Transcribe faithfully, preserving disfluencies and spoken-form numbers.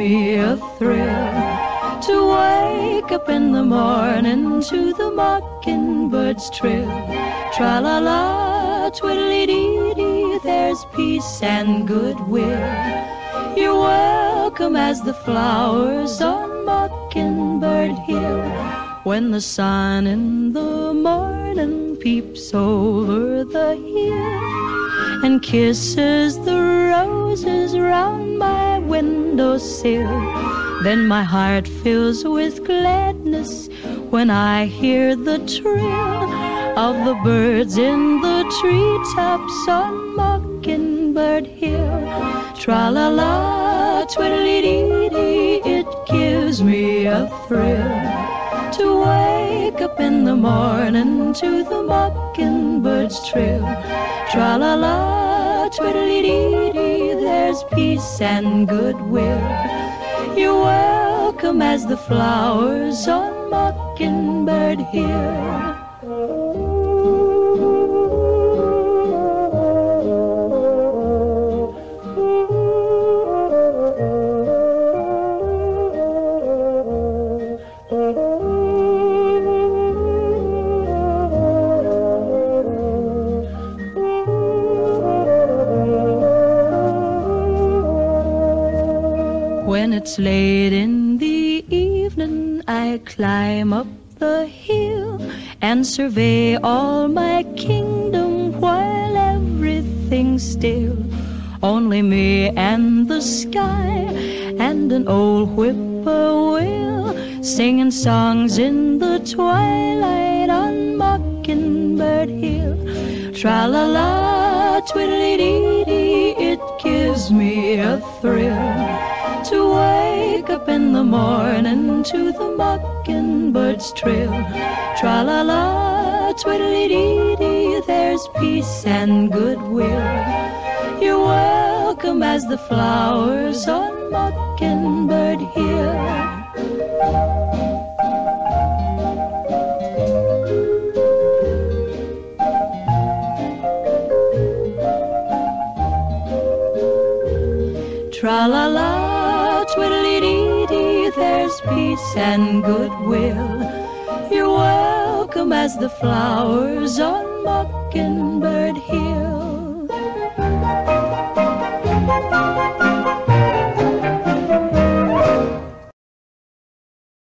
me a thrill to wake up in the morning to the mockingbird's trill. Tra-la-la, twiddly-dee-dee, there's peace and goodwill. You're welcome as the flowers on Mockingbird Hill. When the sun in the morning peeps over the hill and kisses the roses round my windowsill, then my heart fills with gladness when I hear the trill of the birds in the treetops on Mockingbird Hill. Tra-la-la, twiddly-dee-dee, it gives me a thrill to wake up in the morning to the mockingbird's trill. Tra-la-la, twiddly-dee-dee, there's peace and goodwill. You're welcome as the flowers on Mockingbird Hill. When it's late in the evening, I climb up the hill and survey all my kingdom while everything's still. Only me and the sky and an old whippoorwill singing songs in the twilight on Mockingbird Hill. Tra-la-la, twiddly-dee-dee, it gives me a thrill to wake up in the morning to the mockingbird's trill. Tra-la-la, twiddly-dee-dee, there's peace and goodwill. You're welcome as the flowers on Mockingbird Hill. Tra-la-la, twiddly-dee-dee, there's peace and goodwill. You're welcome as the flowers on Mockingbird Hill.